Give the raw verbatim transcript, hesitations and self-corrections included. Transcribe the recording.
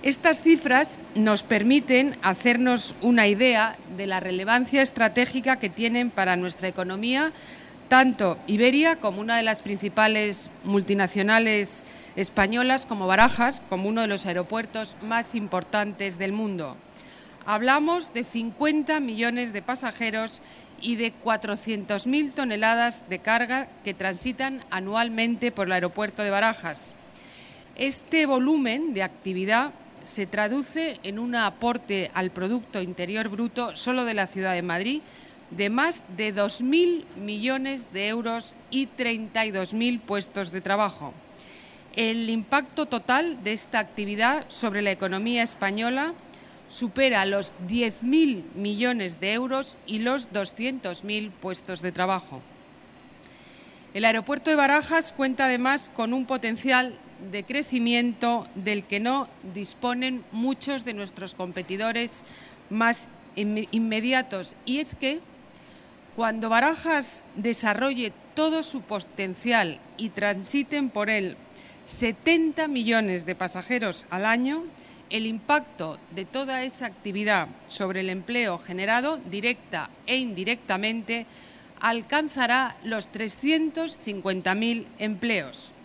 Estas cifras nos permiten hacernos una idea de la relevancia estratégica que tienen para nuestra economía tanto Iberia, como una de las principales multinacionales españolas, como Barajas, como uno de los aeropuertos más importantes del mundo. Hablamos de cincuenta millones de pasajeros y de cuatrocientas mil toneladas de carga que transitan anualmente por el aeropuerto de Barajas. Este volumen de actividad se traduce en un aporte al Producto Interior Bruto solo de la ciudad de Madrid de más de dos mil millones de euros y treinta y dos mil puestos de trabajo. El impacto total de esta actividad sobre la economía española supera los diez mil millones de euros y los doscientos mil puestos de trabajo. El aeropuerto de Barajas cuenta además con un potencial de crecimiento del que no disponen muchos de nuestros competidores más inmediatos, y es que cuando Barajas desarrolle todo su potencial y transiten por él setenta millones de pasajeros al año, el impacto de toda esa actividad sobre el empleo generado, directa e indirectamente, alcanzará los trescientos cincuenta mil empleos.